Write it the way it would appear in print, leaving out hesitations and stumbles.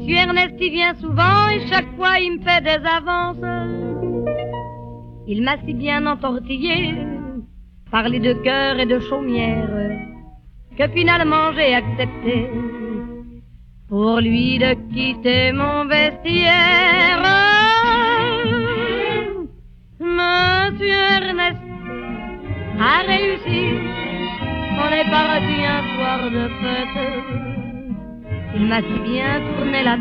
Monsieur Ernest y vient souvent et chaque fois il me fait des avances. Il m'a si bien entortillé, parlé de cœur et de chaumière, que finalement j'ai accepté pour lui de quitter mon vestiaire. Monsieur Ernest a réussi, on est parti un soir de fête. Il m'a si bien tourné la